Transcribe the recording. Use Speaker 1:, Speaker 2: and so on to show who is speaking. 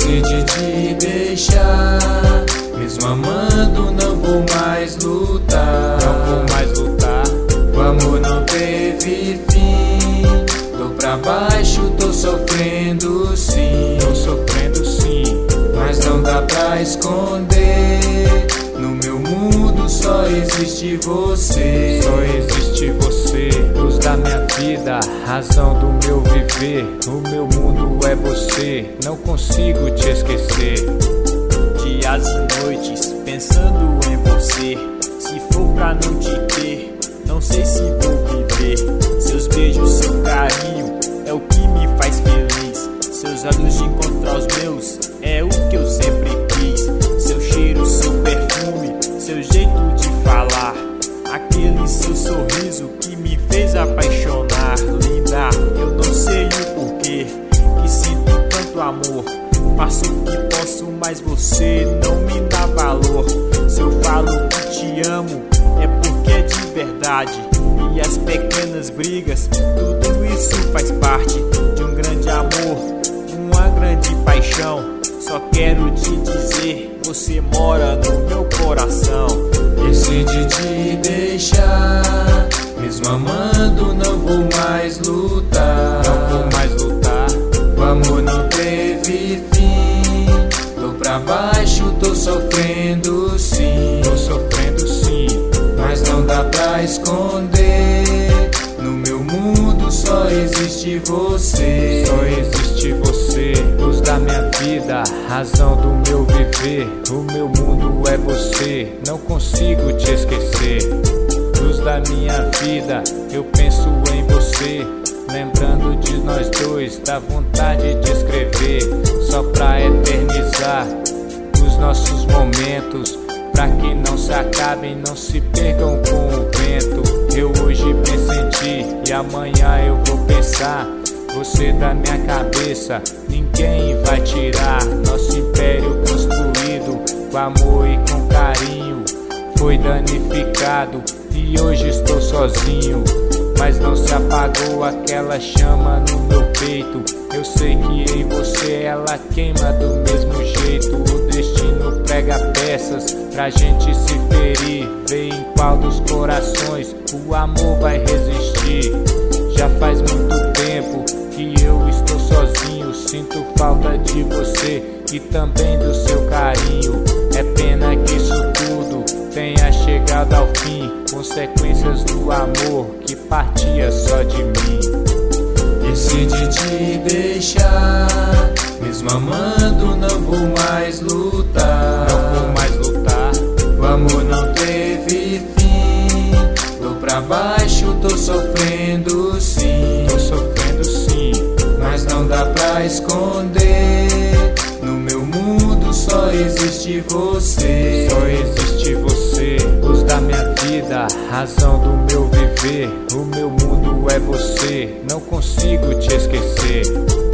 Speaker 1: Decidi te deixar, mesmo amando não vou mais lutar.
Speaker 2: Não vou mais lutar.
Speaker 1: O amor não teve fim. Tô pra baixo, tô sofrendo sim.
Speaker 2: Tô sofrendo sim.
Speaker 1: Mas não dá pra esconder. No meu mundo só existe você.
Speaker 2: Só existe você, luz da minha vida, razão do meu viver. O meu mundo é você, não consigo te esquecer.
Speaker 3: Dias e noites pensando em você. Se for pra não te ter, não sei se vou viver. Seus beijos, seu carinho é o que me faz feliz. Seus olhos de encontrar os meus é o que eu sempre quis. Seu cheiro, seu perfume, seu jeito de falar, aquele seu sorriso que me fez apaixonar. Linda, eu não sei o porquê que sinto tanto amor. Faço o que posso, mas você não me dá valor. Se eu falo que te amo, é porque é de verdade. E as pequenas brigas, tudo isso faz parte de um grande amor, uma grande paixão. Só quero te dizer, você mora no meu coração.
Speaker 1: Decidi te deixar, mesmo amando não vou mais lutar.
Speaker 2: Não vou mais lutar.
Speaker 1: O amor não teve fim. Tô pra baixo, tô sofrendo sim.
Speaker 2: Tô sofrendo sim.
Speaker 1: Mas não dá pra esconder. No meu mundo só existe você.
Speaker 2: Só existe você, luz da minha vida, razão do meu viver. O meu mundo é você, não consigo te esquecer. Luz da minha vida, eu penso em você. Lembrando de nós dois, dá vontade de escrever, só pra eternizar os nossos momentos, pra que não se acabem, não se percam com o vento. Eu hoje penso em ti e amanhã eu vou pensar. Você da minha cabeça, ninguém vai tirar. Nosso império construído com amor e com carinho foi danificado e hoje estou sozinho. Mas não se apagou aquela chama no meu peito. Eu sei que em você ela queima do mesmo jeito. O destino prega peças pra gente se ferir. Vê em qual dos corações o amor vai resistir. Já faz muito tempo que eu estou sozinho. Sinto falta de você e também do seu carinho. É pena que isso tudo tenha chegado ao fim, consequências do amor que partia só de mim.
Speaker 1: Decidi te deixar, mesmo amando não vou mais lutar.
Speaker 2: Não vou mais lutar.
Speaker 1: O amor não teve fim. Tô pra baixo, tô sofrendo sim.
Speaker 2: Tô sofrendo sim.
Speaker 1: Mas não dá pra esconder. No meu mundo só existe você.
Speaker 2: Só existe você, luz da minha vida, razão do meu viver. O meu mundo é você, não consigo te esquecer.